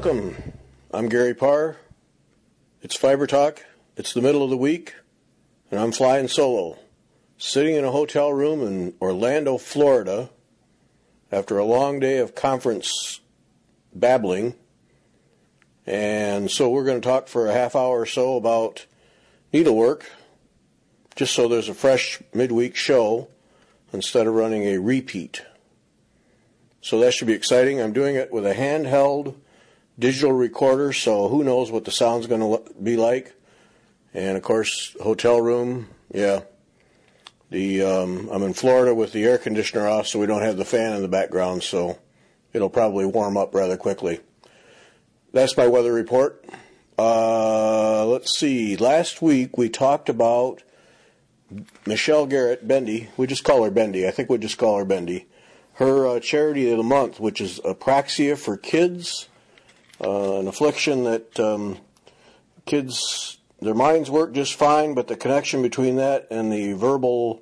Welcome. I'm Gary Parr. It's Fiber Talk. It's the middle of the week, and I'm flying solo, sitting in a hotel room in Orlando, Florida, after a long day of conference babbling. And so we're going to talk for a half hour or so about needlework, just so there's a fresh midweek show instead of running a repeat. So that should be exciting. I'm doing it with a handheld digital recorder, so who knows what the sound's going to be like. And of course, hotel room, yeah. I'm in Florida with the air conditioner off, so we don't have the fan in the background, so it'll probably warm up rather quickly. That's my weather report. Let's see. Last week we talked about Michelle Garrett, Bendy. We just call her Bendy. I think we'll just call her Bendy. Her charity of the month, which is apraxia for kids, an affliction that kids, their minds work just fine, but the connection between that and the verbal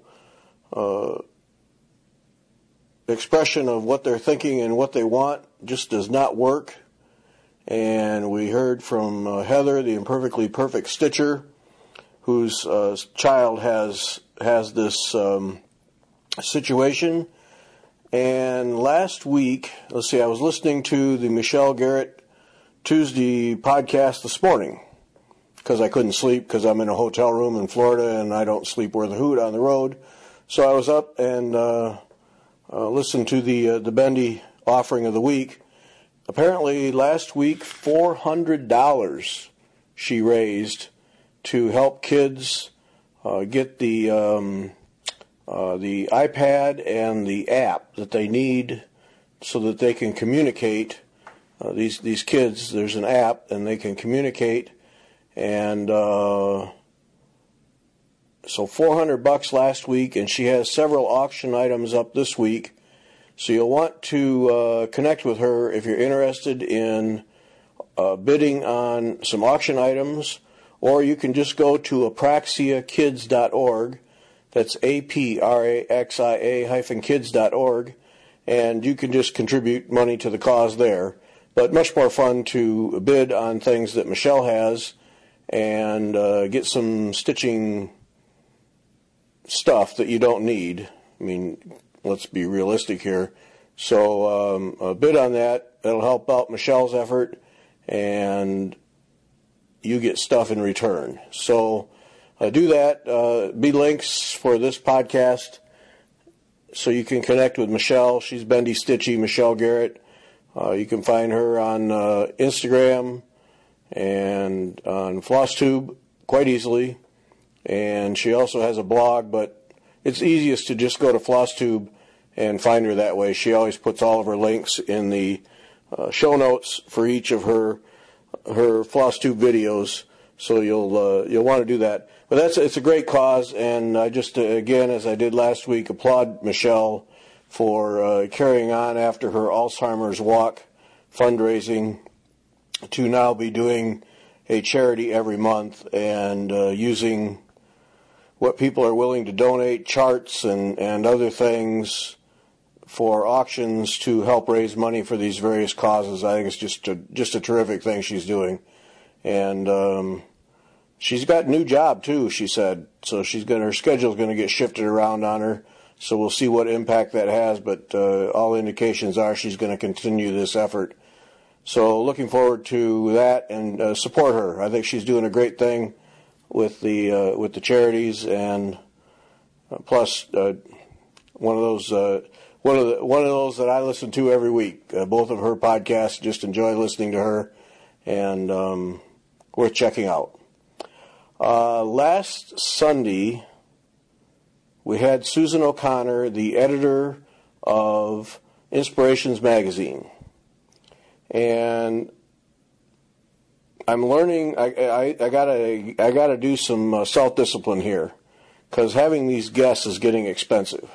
expression of what they're thinking and what they want just does not work. And we heard from Heather, the imperfectly perfect stitcher, whose child has this situation. And last week, I was listening to the Michelle Garrett Tuesday podcast this morning because I couldn't sleep because I'm in a hotel room in Florida and I don't sleep worth a hoot on the road. So I was up and listened to the Bendy offering of the week. Apparently last week, $400 she raised to help kids get the iPad and the app that they need so that they can communicate. These kids, there's an app and they can communicate, and so $400 last week, and she has several auction items up this week. So you'll want to connect with her if you're interested in bidding on some auction items, or you can just go to apraxiakids.org. That's APRAXIA-kids.org, and you can just contribute money to the cause there. But much more fun to bid on things that Michelle has and get some stitching stuff that you don't need. I mean, let's be realistic here. So bid on that. That'll help out Michelle's effort, and you get stuff in return. So do that. Be links for this podcast so you can connect with Michelle. She's Bendy Stitchy, Michelle Garrett. You can find her on Instagram and on FlossTube quite easily. And she also has a blog, but it's easiest to just go to FlossTube and find her that way. She always puts all of her links in the show notes for each of her FlossTube videos, so you'll want to do that. But it's a great cause, and I just, again, as I did last week, applaud Michelle for carrying on after her Alzheimer's Walk fundraising to now be doing a charity every month and using what people are willing to donate, charts and other things for auctions to help raise money for these various causes. I think it's just a terrific thing she's doing. And she's got a new job too, she said. So her schedule's going to get shifted around on her. So we'll see what impact that has, but all indications are she's going to continue this effort. So looking forward to that and support her. I think she's doing a great thing with the charities, and plus one of those that I listen to every week. Both of her podcasts, just enjoy listening to her, and worth checking out. Last Sunday, we had Susan O'Connor, the editor of Inspirations Magazine. And I'm learning, I gotta do some self-discipline here, because having these guests is getting expensive.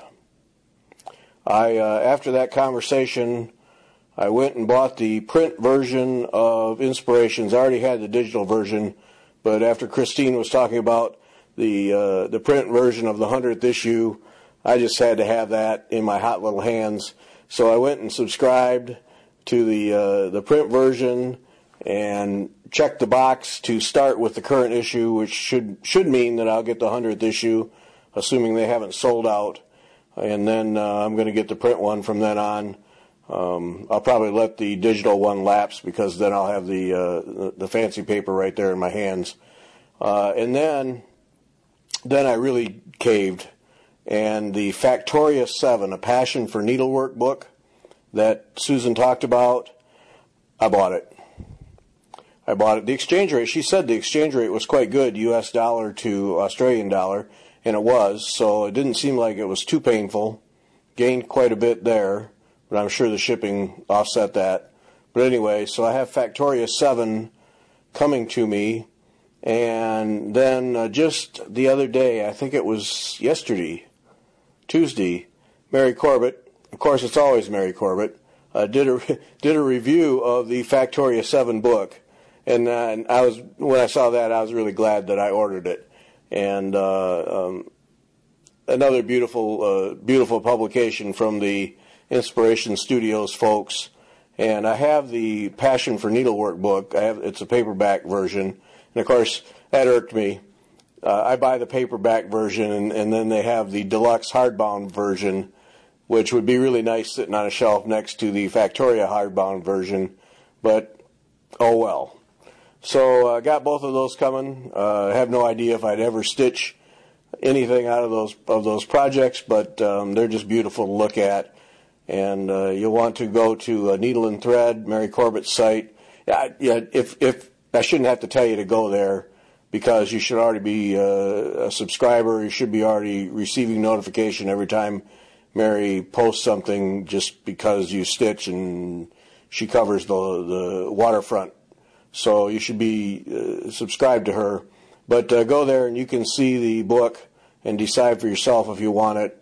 After that conversation, I went and bought the print version of Inspirations. I already had the digital version, but after Christine was talking about the print version of the 100th issue, I just had to have that in my hot little hands. So I went and subscribed to the print version, and check the box to start with the current issue, which should mean that I'll get the 100th issue, assuming they haven't sold out. And then I'm going to get the print one from then on. I'll probably let the digital one lapse because then I'll have the fancy paper right there in my hands. And then I really caved. And the Factoria 7, A Passion for Needlework book that Susan talked about, I bought it. The exchange rate, she said the exchange rate was quite good, US dollar to Australian dollar, and it was, so it didn't seem like it was too painful. Gained quite a bit there, but I'm sure the shipping offset that. But anyway, so I have Factoria 7 coming to me, and then just the other day, I think it was Tuesday, Mary Corbett, of course it's always Mary Corbett, did a review of the Factoria 7 book. And when I saw that, I was really glad that I ordered it. And another beautiful publication from the Inspiration Studios folks. And I have the Passion for Needlework book. It's a paperback version. And of course, that irked me. I buy the paperback version, and then they have the deluxe hardbound version, which would be really nice sitting on a shelf next to the Factoria hardbound version. But, oh well. So I got both of those coming. I have no idea if I'd ever stitch anything out of those projects, but they're just beautiful to look at. And you'll want to go to Needle and Thread, Mary Corbett's site. If I shouldn't have to tell you to go there, because you should already be a subscriber. You should be already receiving notification every time Mary posts something, just because you stitch and she covers the waterfront. So you should be subscribed to her. But go there and you can see the book and decide for yourself if you want it.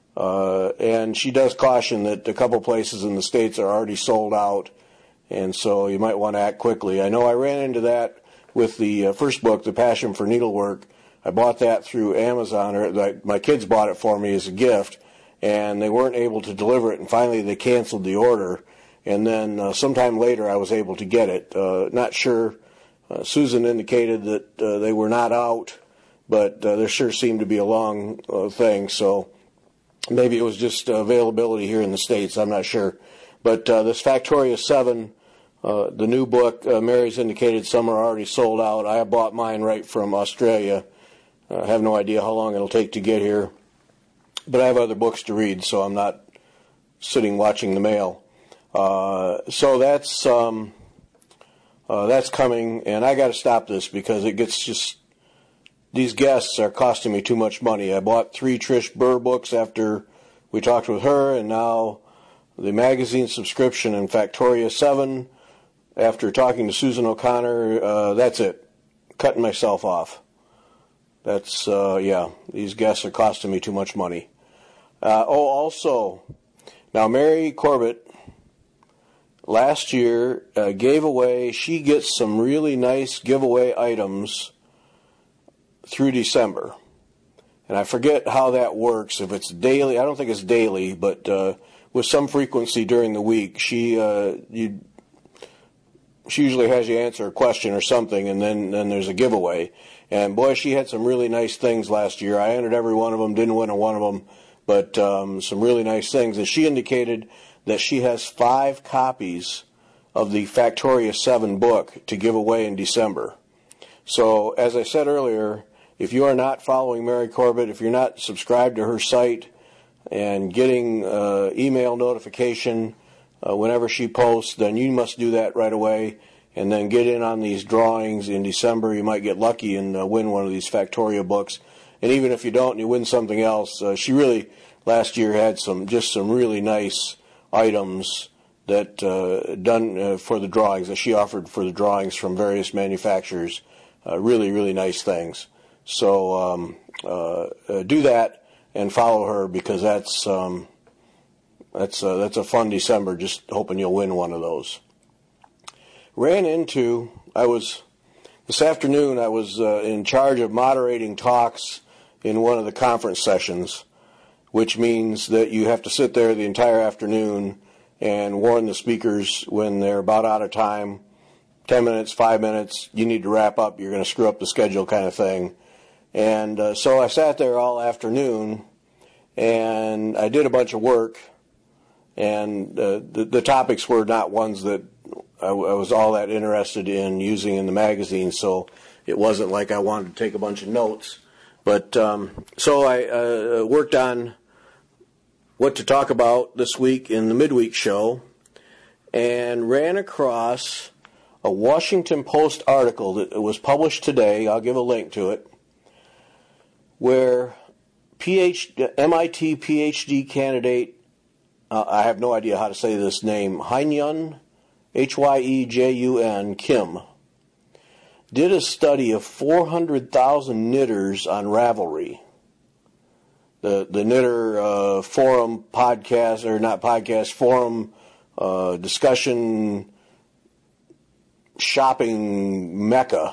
And she does caution that a couple places in the States are already sold out, and so you might want to act quickly. I know I ran into that with the first book, The Passion for Needlework. I bought that through Amazon, or my kids bought it for me as a gift, and they weren't able to deliver it, and finally they canceled the order. And then sometime later I was able to get it. Not sure. Susan indicated that they were not out, but there sure seemed to be a long thing. So maybe it was just availability here in the States. I'm not sure. But this Factoria 7, the new book, Mary's indicated some are already sold out. I bought mine right from Australia. I have no idea how long it'll take to get here. But I have other books to read, so I'm not sitting watching the mail. So that's coming, and I got to stop this because it gets just, these guests are costing me too much money. I bought 3 Trish Burr books after we talked with her, and now the magazine subscription and Factoria 7 after talking to Susan O'Connor. That's it. Cutting myself off. That's, these guests are costing me too much money. Also, now Mary Corbett last year gave away, she gets some really nice giveaway items through December. And I forget how that works, if it's daily. I don't think it's daily, but with some frequency during the week, she usually has you answer a question or something, and then there's a giveaway. And boy, she had some really nice things last year. I entered every one of them, didn't win a one of them, but some really nice things. And she indicated that she has 5 copies of the Factoria 7 book to give away in December. So, as I said earlier, if you are not following Mary Corbett, if you're not subscribed to her site and getting email notification whenever she posts, then you must do that right away and then get in on these drawings in December. You might get lucky and win one of these Factoria books. And even if you don't and you win something else, she really last year had some really nice items that done for the drawings, that she offered for the drawings from various manufacturers. Really, really nice things. So do that and follow her, because that's a fun December. Just hoping you'll win one of those. This afternoon I was in charge of moderating talks in one of the conference sessions, which means that you have to sit there the entire afternoon and warn the speakers when they're about out of time, 10 minutes, 5 minutes, you need to wrap up, you're going to screw up the schedule kind of thing. And so I sat there all afternoon, and I did a bunch of work, and the topics were not ones that I was all that interested in using in the magazine, so it wasn't like I wanted to take a bunch of notes. But so I worked on what to talk about this week in the midweek show, and ran across a Washington Post article that was published today. I'll give a link to it, where MIT PhD candidate, I have no idea how to say this name, Hyejun, Hyejun Kim, did a study of 400,000 knitters on Ravelry. The knitter forum podcast, or not podcast, forum discussion shopping mecca.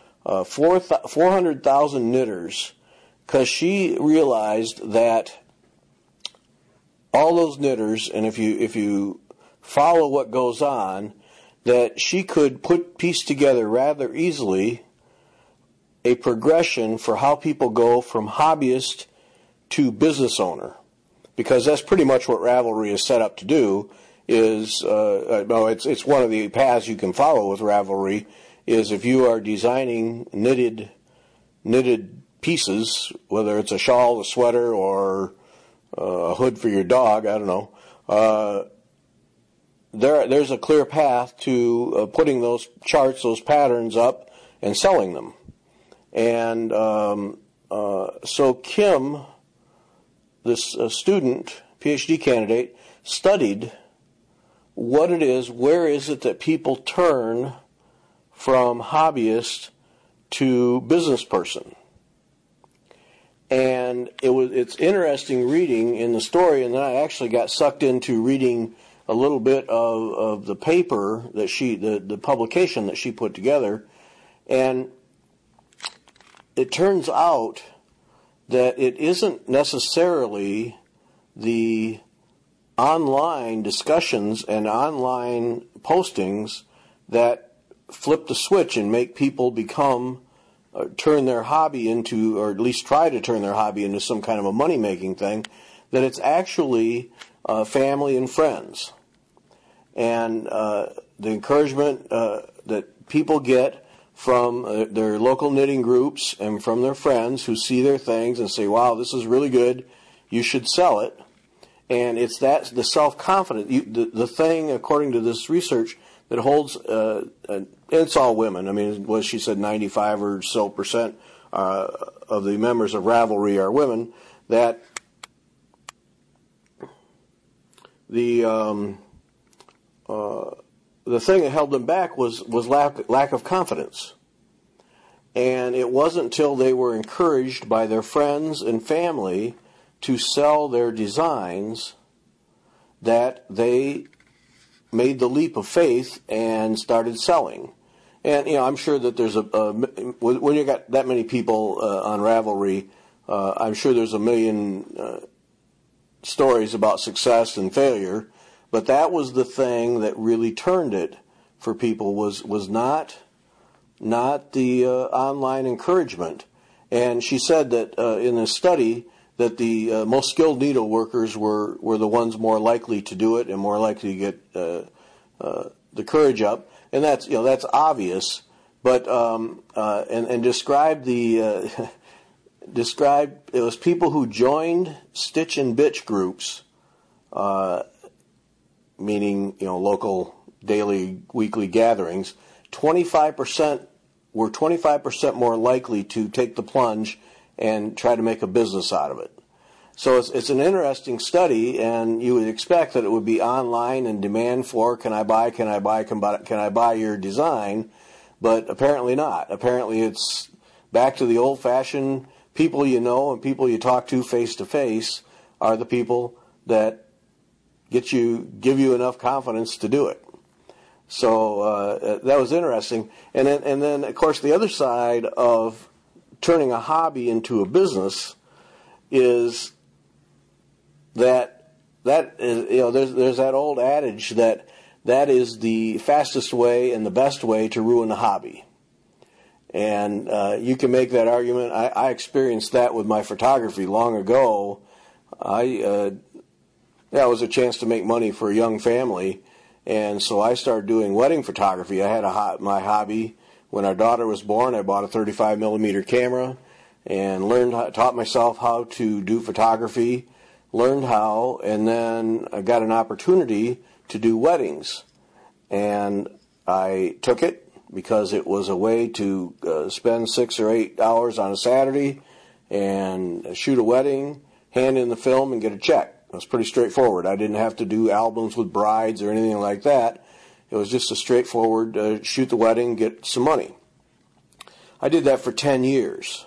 400,000 knitters, because she realized that all those knitters, and if you follow what goes on, that she could piece together rather easily a progression for how people go from hobbyist to business owner, because that's pretty much what Ravelry is set up to do. It's one of the paths you can follow with Ravelry. Is if you are designing knitted pieces, whether it's a shawl, a sweater, or a hood for your dog, I don't know. There's a clear path to putting those charts, those patterns up, and selling them. And so Kim, this student, PhD candidate, studied what it is, where is it that people turn from hobbyist to business person. And it's interesting reading in the story, and then I actually got sucked into reading a little bit of the paper that the publication that she put together, and it turns out that it isn't necessarily the online discussions and online postings that flip the switch and make people turn their hobby into, or at least try to turn their hobby into some kind of a money-making thing, that it's actually family and friends. And the encouragement that people get from their local knitting groups and from their friends who see their things and say, wow, this is really good, you should sell it. And it's the self-confidence, the thing, according to this research, that holds, and it's all women. I mean, what she said, 95 or so percent of the members of Ravelry are women, that the thing that held them back was lack of confidence. And it wasn't until they were encouraged by their friends and family to sell their designs that they made the leap of faith and started selling. And I'm sure that there's when you got that many people on Ravelry, I'm sure there's a million stories about success and failure. But that was the thing that really turned it for people, was not the online encouragement. And she said that in this study that the most skilled needle workers were the ones more likely to do it and more likely to get the courage up. And that's obvious. But and describe describe it was people who joined Stitch and Bitch groups, meaning local daily, weekly gatherings. 25% were 25% more likely to take the plunge and try to make a business out of it. So it's an interesting study, and you would expect that it would be online and demand for, can I buy your design? But apparently not. Apparently it's back to the old-fashioned people you know and people you talk to face are the people that give you enough confidence to do it. So that was interesting. And then of course the other side of turning a hobby into a business is that is, there's that old adage that that is the fastest way and the best way to ruin the hobby. And you can make that argument. I experienced that with my photography long ago. That was a chance to make money for a young family, and so I started doing wedding photography. I had my hobby. When our daughter was born, I bought a 35 millimeter camera and taught myself how to do photography, learned how, and then I got an opportunity to do weddings. And I took it because it was a way to spend 6 or 8 hours on a Saturday and shoot a wedding, hand in the film, and get a check. It was pretty straightforward. I didn't have to do albums with brides or anything like that. It was just a straightforward shoot the wedding, get some money. I did that for 10 years,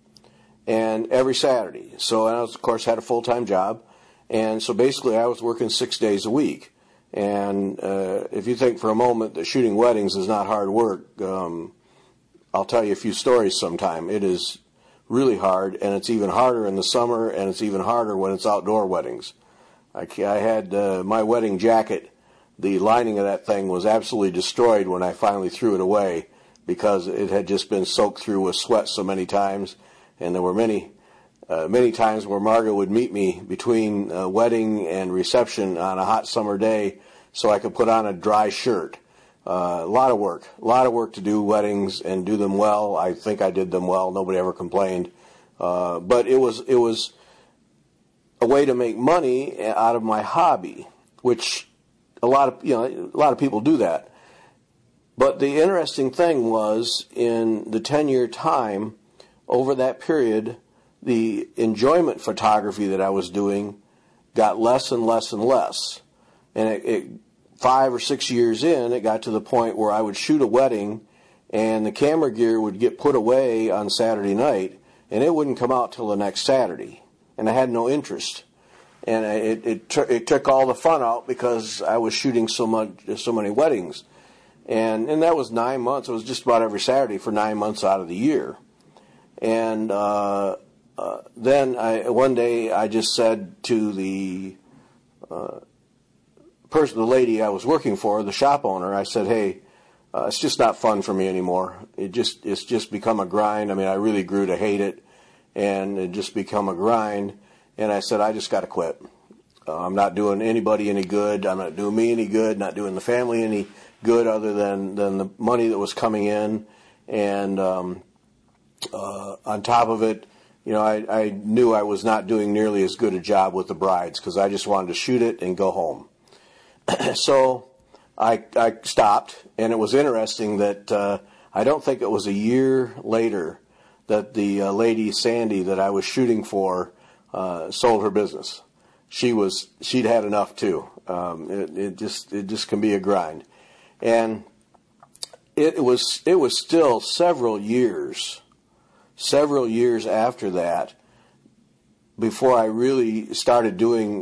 and every Saturday. So I, of course, had a full-time job, and so basically I was working 6 days a week. And if you think for a moment that shooting weddings is not hard work, I'll tell you a few stories sometime. It is really hard, and it's even harder in the summer, and it's even harder when it's outdoor weddings. I had my wedding jacket, the lining of that thing was absolutely destroyed when I finally threw it away because it had just been soaked through with sweat so many times, and there were many times where Margot would meet me between wedding and reception on a hot summer day so I could put on a dry shirt. A lot of work to do weddings and do them well. I think I did them well. Nobody ever complained. But it was a way to make money out of my hobby, which a lot of people do that. But the interesting thing was, in the 10-year time, over that period, the enjoyment photography that I was doing got less and less and less. And 5 or 6 years in, it got to the point where I would shoot a wedding and the camera gear would get put away on Saturday night and it wouldn't come out till the next Saturday. And I had no interest. And it took all the fun out because I was shooting so many weddings. And that was 9 months. It was just about every Saturday for 9 months out of the year. And then one day I just said to the lady I was working for, the shop owner, I said, hey, it's just not fun for me anymore. It's just become a grind. I mean, I really grew to hate it, and it just become a grind. And I said, I just got to quit. I'm not doing anybody any good. I'm not doing me any good, not doing the family any good other than the money that was coming in. And on top of it, I knew I was not doing nearly as good a job with the brides because I just wanted to shoot it and go home. So I stopped, and it was interesting that I don't think it was a year later that the lady, Sandy, that I was shooting for sold her business. She'd had enough too. It just can be a grind. And it was still several years after that before I really started doing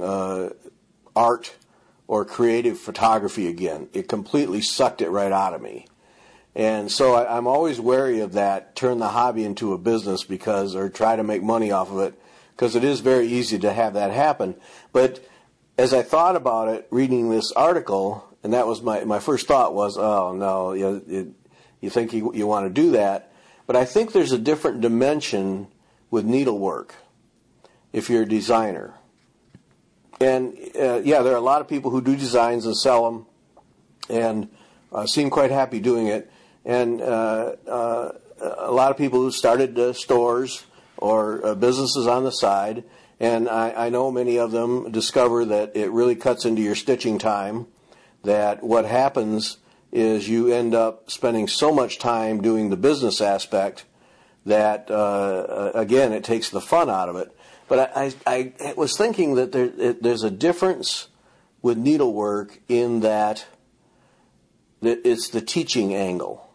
art or creative photography again. It completely sucked it right out of me. And so I'm always wary of that, turn the hobby into a business or try to make money off of it, because it is very easy to have that happen. But as I thought about it, reading this article, and that was my first thought was, oh no, you think you want to do that. But I think there's a different dimension with needlework if you're a designer. And there are a lot of people who do designs and sell them and seem quite happy doing it. And a lot of people who started stores or businesses on the side. And I know many of them discover that it really cuts into your stitching time, that what happens is you end up spending so much time doing the business aspect that, again, it takes the fun out of it. But I was thinking that there's a difference with needlework in that it's the teaching angle.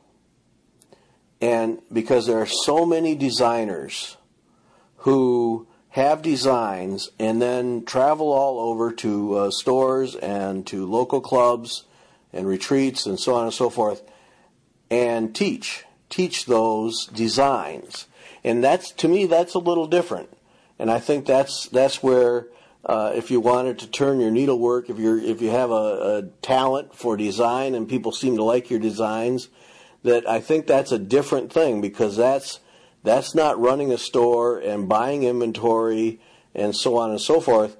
And because there are so many designers who have designs and then travel all over to stores and to local clubs and retreats and so on and so forth and teach those designs. And to me, that's a little different. And I think that's where if you wanted to turn your needlework, if you have a talent for design and people seem to like your designs, that I think that's a different thing, because that's not running a store and buying inventory and so on and so forth.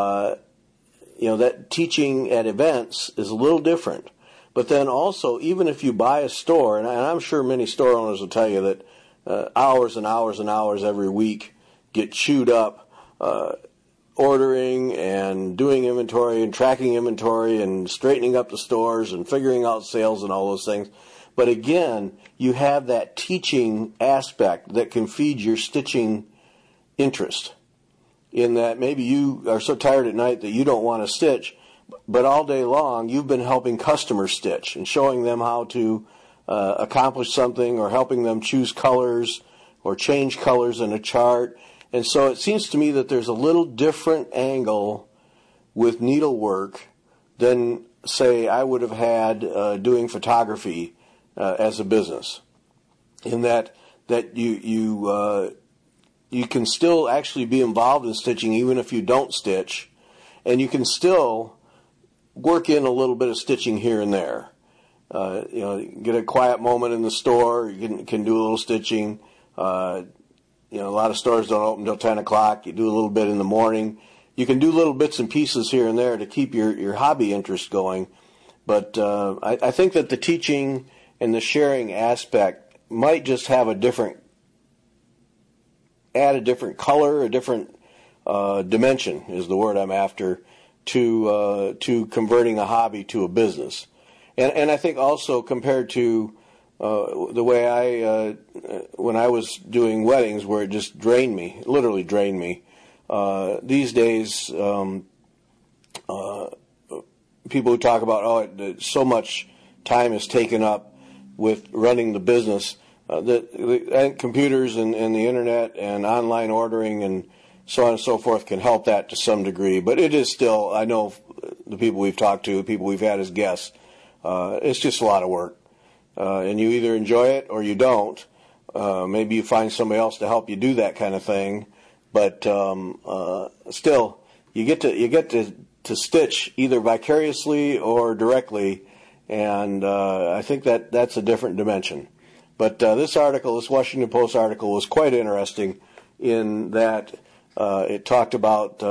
That teaching at events is a little different. But then also, even if you buy a store, and I'm sure many store owners will tell you that hours and hours and hours every week get chewed up ordering and doing inventory and tracking inventory and straightening up the stores and figuring out sales and all those things. But again, you have that teaching aspect that can feed your stitching interest, in that maybe you are so tired at night that you don't want to stitch, but all day long you've been helping customers stitch and showing them how to accomplish something, or helping them choose colors or change colors in a chart. And so it seems to me that there's a little different angle with needlework than, say, I would have had doing photography as a business, in that you can still actually be involved in stitching even if you don't stitch, and you can still work in a little bit of stitching here and there. Get a quiet moment in the store, you can do a little stitching. A lot of stores don't open until 10 o'clock. You do a little bit in the morning. You can do little bits and pieces here and there to keep your hobby interest going. But I think that the teaching and the sharing aspect might just have add a different color, a different dimension is the word I'm after, to converting a hobby to a business. And I think also, compared to the way when I was doing weddings, where it just literally drained me. These days, people who talk about, so much time is taken up with running the business, and computers and the internet and online ordering and so on and so forth can help that to some degree. But it is still, I know the people we've talked to, people we've had as guests, it's just a lot of work. And you either enjoy it or you don't. Maybe you find somebody else to help you do that kind of thing. But still, you get to stitch either vicariously or directly, and I think that's a different dimension. But this Washington Post article, was quite interesting in that it talked about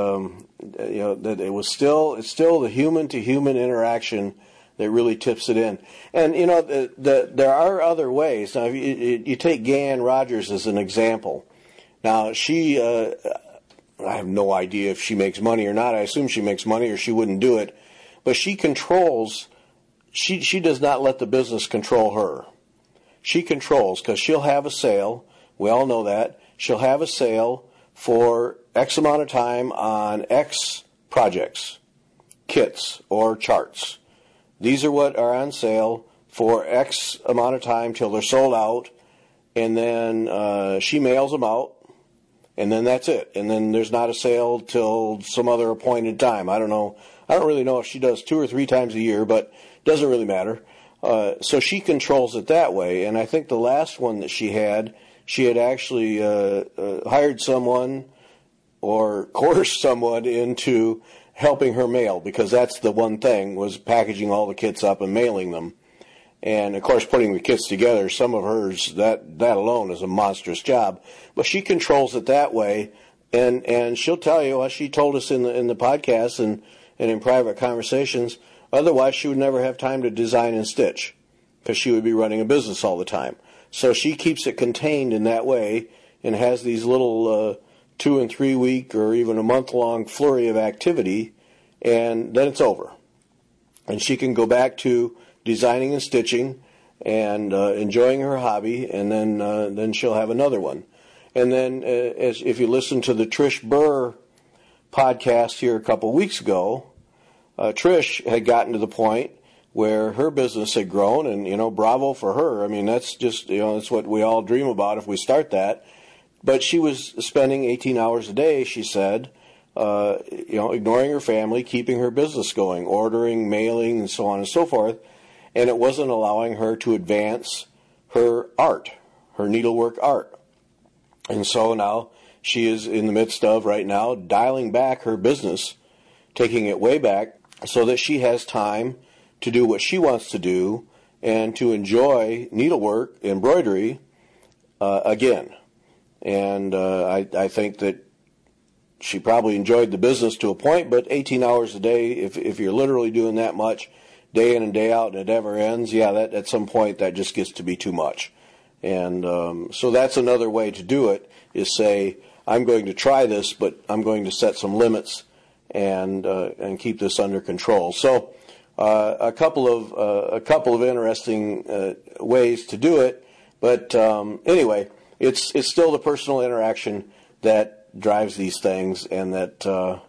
that it's still the human to human interaction that really tips it in. And there are other ways. Now, if you take Gann Rogers as an example. Now, she, I have no idea if she makes money or not. I assume she makes money or she wouldn't do it. But she controls, she does not let the business control her. She controls, because she'll have a sale. We all know that. She'll have a sale for X amount of time on X projects, kits, or charts. These are what are on sale for X amount of time till they're sold out, and then she mails them out, and then that's it. And then there's not a sale till some other appointed time. I don't know. I don't really know if she does 2 or 3 times a year, but it doesn't really matter. So she controls it that way. And I think the last one that she had actually hired someone or coerced someone into helping her mail, because that's the one thing, was packaging all the kits up and mailing them. And, of course, putting the kits together, some of hers, that alone is a monstrous job. But she controls it that way, and she'll tell you, as she told us in the podcast and in private conversations, otherwise she would never have time to design and stitch, because she would be running a business all the time. So she keeps it contained in that way and has these little 2 and 3 week or even a month-long flurry of activity, and then it's over. And she can go back to designing and stitching and enjoying her hobby, and then she'll have another one. And then if you listen to the Trish Burr podcast here a couple weeks ago, Trish had gotten to the point where her business had grown, and, bravo for her. I mean, that's just, that's what we all dream about if we start that. But she was spending 18 hours a day, she said, ignoring her family, keeping her business going, ordering, mailing, and so on and so forth. And it wasn't allowing her to advance her art, her needlework art. And so now she is in the midst of right now dialing back her business, taking it way back, so that she has time to do what she wants to do and to enjoy needlework, embroidery, again. And I think that she probably enjoyed the business to a point, but 18 hours a day, if you're literally doing that much, day in and day out, and it never ends, that at some point that just gets to be too much. And so that's another way to do it, is say, I'm going to try this, but I'm going to set some limits and keep this under control. So a couple of interesting ways to do it, but anyway, it's still the personal interaction that drives these things, and that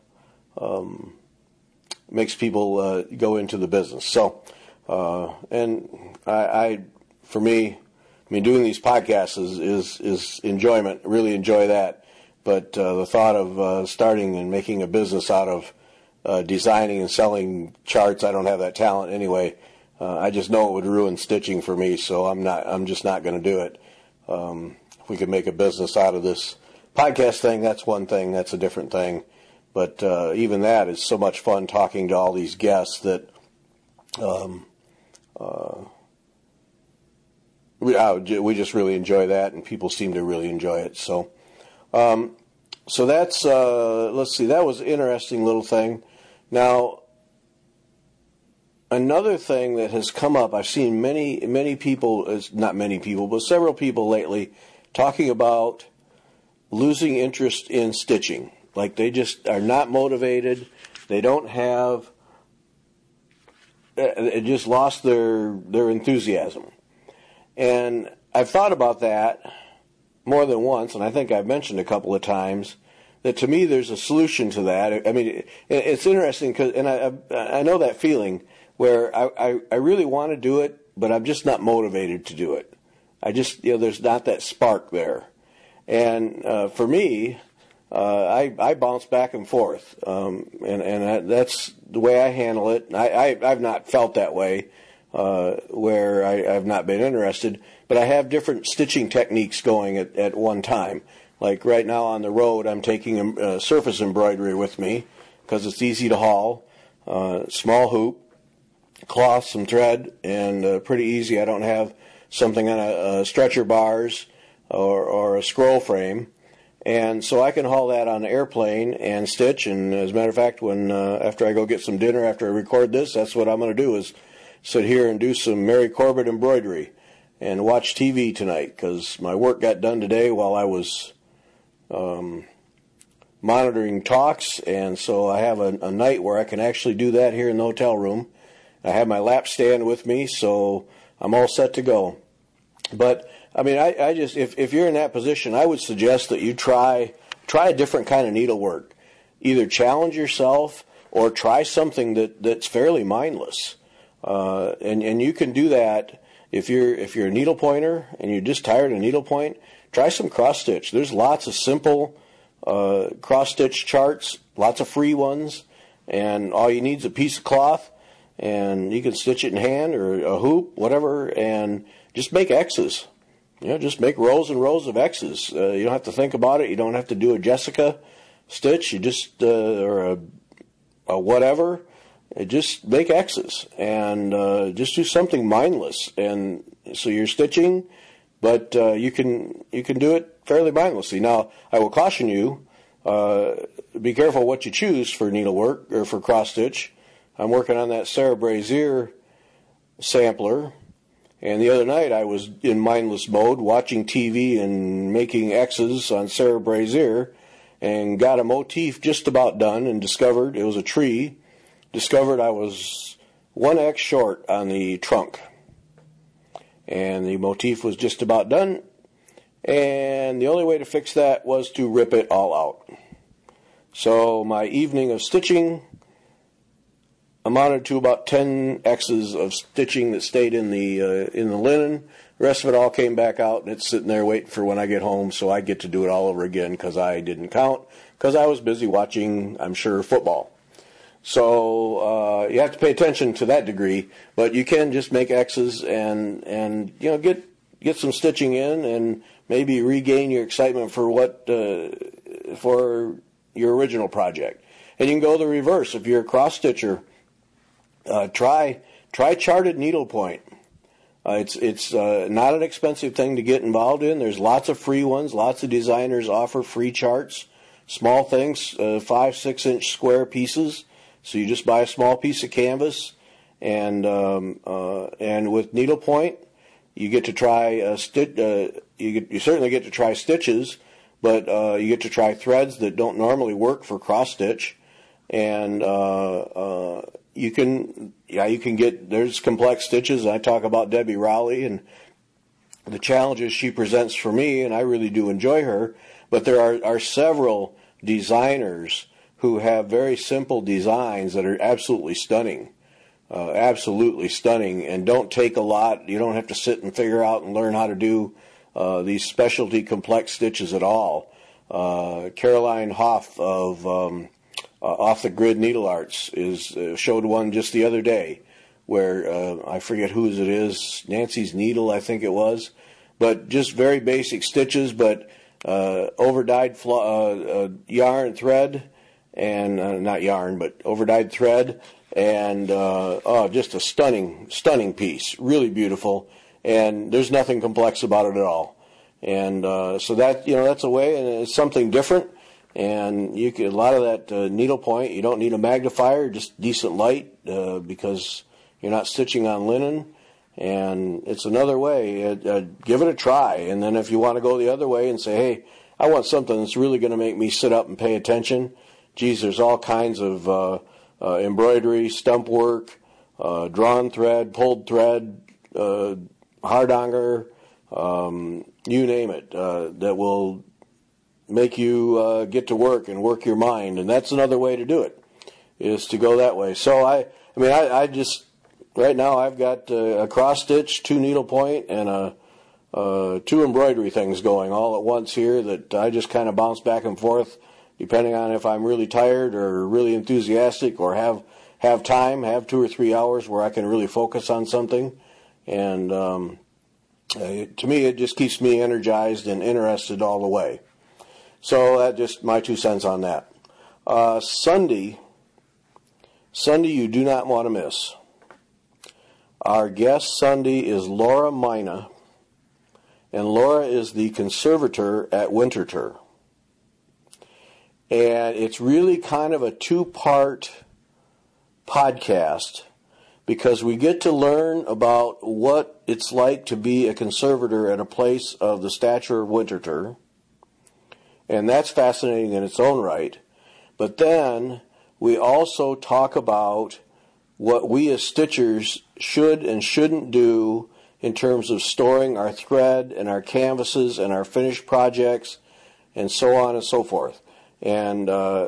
makes people go into the business. So, and for me, doing these podcasts is enjoyment. Really enjoy that. But the thought of starting and making a business out of designing and selling charts, I don't have that talent anyway. I just know it would ruin stitching for me, so I'm just not going to do it. If we could make a business out of this podcast thing, that's one thing. That's a different thing. But even that is so much fun, talking to all these guests, that we just really enjoy that, and people seem to really enjoy it. So that's let's see. That was an interesting little thing. Now, another thing that has come up, I've seen many people, not many people, but several people lately talking about losing interest in stitching. Like they just are not motivated. They don't have. It just lost their enthusiasm. And I've thought about that more than once, and I think I've mentioned a couple of times that to me there's a solution to that. I mean, it's interesting because, and I know that feeling where I really want to do it, but I'm just not motivated to do it. I just, there's not that spark there. And for me, I bounce back and forth, and that's the way I handle it. I've not felt that way where I've not been interested, but I have different stitching techniques going at one time. Like right now on the road, I'm taking surface embroidery with me because it's easy to haul, small hoop, cloth, some thread, and pretty easy. I don't have something on a stretcher bars or a scroll frame. And so I can haul that on the airplane and stitch. And as a matter of fact, when after I go get some dinner, after I record this, that's what I'm going to do, is sit here and do some Mary Corbett embroidery and watch TV tonight, because my work got done today while I was monitoring talks. And so I have a night where I can actually do that here in the hotel room. I have my lap stand with me, so I'm all set to go. But I mean, I just, if you're in that position, I would suggest that you try a different kind of needlework. Either challenge yourself or try something that's fairly mindless. And you can do that if you're a needle pointer and you're just tired of needlepoint. Try some cross stitch. There's lots of simple cross stitch charts, lots of free ones, and all you need is a piece of cloth, and you can stitch it in hand or a hoop, whatever, and just make X's. Just make rows and rows of X's. You don't have to think about it. You don't have to do a Jessica stitch. You just, or a whatever. Just make X's and just do something mindless. And so you're stitching, but you can do it fairly mindlessly. Now, I will caution you, be careful what you choose for needlework or for cross stitch. I'm working on that Sarah Brazier sampler. And the other night I was in mindless mode, watching TV and making X's on Sarah Brazier, and got a motif just about done, and discovered it was a tree. Discovered I was 1 X short on the trunk. And the motif was just about done, and the only way to fix that was to rip it all out. So my evening of stitching amounted to about 10 X's of stitching that stayed in the linen. The rest of it all came back out, and it's sitting there waiting for when I get home, so I get to do it all over again because I didn't count, because I was busy watching, I'm sure, football. So you have to pay attention to that degree, but you can just make X's and get some stitching in, and maybe regain your excitement for what for your original project. And you can go the reverse. If you're a cross stitcher, try charted needlepoint. It's not an expensive thing to get involved in. There's lots of free ones. Lots of designers offer free charts, small things, 5-6 inch square pieces. So you just buy a small piece of canvas, and with needlepoint, you get to try you certainly get to try stitches, but you get to try threads that don't normally work for cross stitch, and you can get, there's complex stitches. I talk about Debbie Rowley and the challenges she presents for me, and I really do enjoy her. But there are several designers who have very simple designs that are absolutely stunning, and don't take a lot. You don't have to sit and figure out and learn how to do these specialty complex stitches at all. Caroline Hoff of Off the Grid Needle Arts showed one just the other day where I forget whose it is, Nancy's Needle I think it was, but just very basic stitches, but overdyed yarn thread, and not yarn, but overdyed thread, and just a stunning piece, really beautiful, and there's nothing complex about it at all. And so that, that's a way, and it's something different. And you can, a lot of that needlepoint, you don't need a magnifier, just decent light, because you're not stitching on linen. And it's another way. Give it a try. And then if you want to go the other way and say, hey, I want something that's really going to make me sit up and pay attention, geez, there's all kinds of embroidery, stump work, drawn thread, pulled thread, hardanger, you name it, that will make you get to work and work your mind. And that's another way to do it, is to go that way. So I just, right now I've got a cross stitch, 2 needlepoint, and 2 embroidery things going all at once here that I just kind of bounce back and forth depending on if I'm really tired or really enthusiastic or have time, have 2 or 3 hours where I can really focus on something. And to me, it just keeps me energized and interested all the way. So that's just my 2 cents on that. Sunday you do not want to miss. Our guest Sunday is Laura Mina, and Laura is the conservator at Winterthur. And it's really kind of a 2-part podcast, because we get to learn about what it's like to be a conservator at a place of the stature of Winterthur. And that's fascinating in its own right. But then we also talk about what we as stitchers should and shouldn't do in terms of storing our thread and our canvases and our finished projects and so on and so forth. And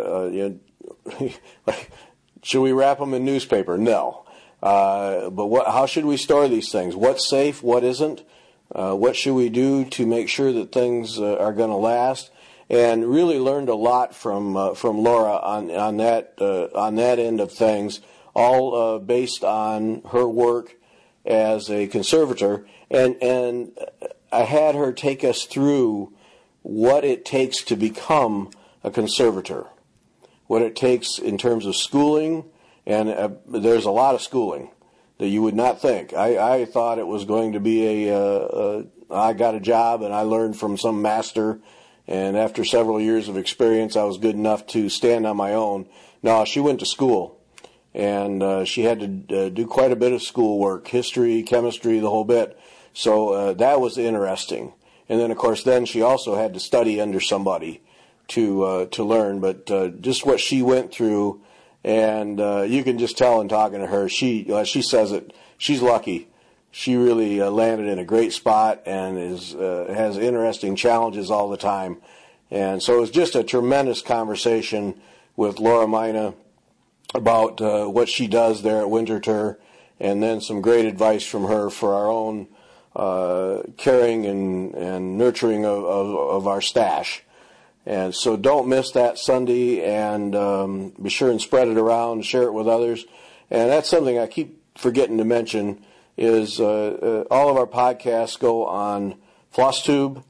should we wrap them in newspaper? No. But how should we store these things? What's safe? What isn't? What should we do to make sure that things are going to last? And really learned a lot from Laura on that end of things, all based on her work as a conservator. And I had her take us through what it takes to become a conservator, what it takes in terms of schooling, and there's a lot of schooling that you would not think. I thought it was going to be I got a job and I learned from some master, and after several years of experience I was good enough to stand on my own. No, she went to school, and she had to do quite a bit of schoolwork, history, chemistry, the whole bit. So that was interesting. And then, of course, she also had to study under somebody to learn. But just what she went through, and you can just tell in talking to her, she says it, she's lucky. She really landed in a great spot and has interesting challenges all the time. And so it was just a tremendous conversation with Laura Mina about what she does there at Winterthur, and then some great advice from her for our own caring and nurturing of our stash. And so don't miss that Sunday, and be sure and spread it around, share it with others. And that's something I keep forgetting to mention, is all of our podcasts go on FlossTube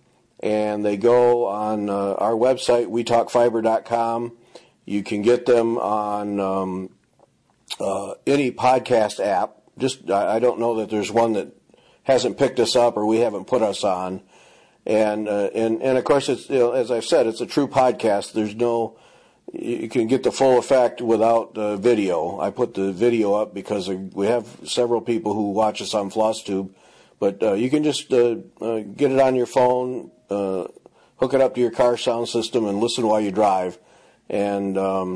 and they go on our website, wetalkfiber.com. You can get them on any podcast app. I don't know that there's one that hasn't picked us up or we haven't put us on. And of course, it's, as I've said, it's a true podcast. You can get the full effect without video. I put the video up because we have several people who watch us on FlossTube, but you can just get it on your phone, hook it up to your car sound system, and listen while you drive. And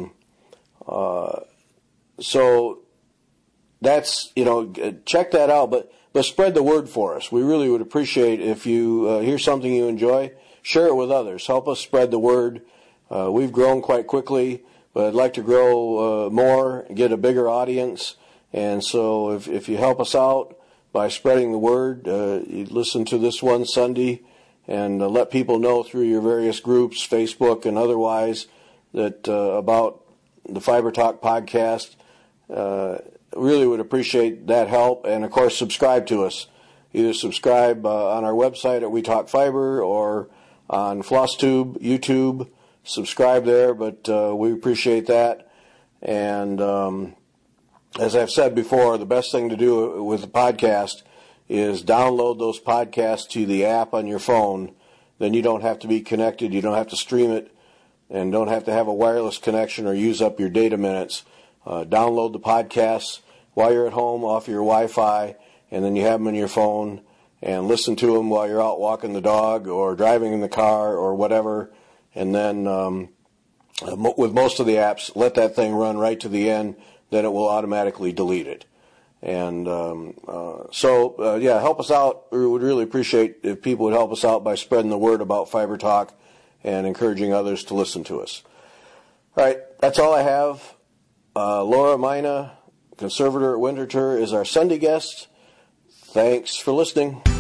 so that's, check that out, but spread the word for us. We really would appreciate if you hear something you enjoy, share it with others. Help us spread the word. We've grown quite quickly, but I'd like to grow more, get a bigger audience. And so if you help us out by spreading the word, you listen to this one Sunday and let people know through your various groups, Facebook and otherwise, that about the Fiber Talk podcast. Really would appreciate that help. And, of course, subscribe to us. Either subscribe on our website at We Talk Fiber or on FlossTube, YouTube. Subscribe there, but we appreciate that. And as I've said before, the best thing to do with the podcast is download those podcasts to the app on your phone. Then you don't have to be connected. You don't have to stream it and don't have to have a wireless connection or use up your data minutes. Download the podcasts while you're at home off your Wi-Fi, and then you have them in your phone and listen to them while you're out walking the dog or driving in the car or whatever. And then with most of the apps, let that thing run right to the end, then it will automatically delete it. And help us out. We would really appreciate if people would help us out by spreading the word about Fiber Talk and encouraging others to listen to us. All right, that's all I have. Laura Mina, conservator at Winterthur, is our Sunday guest. Thanks for listening.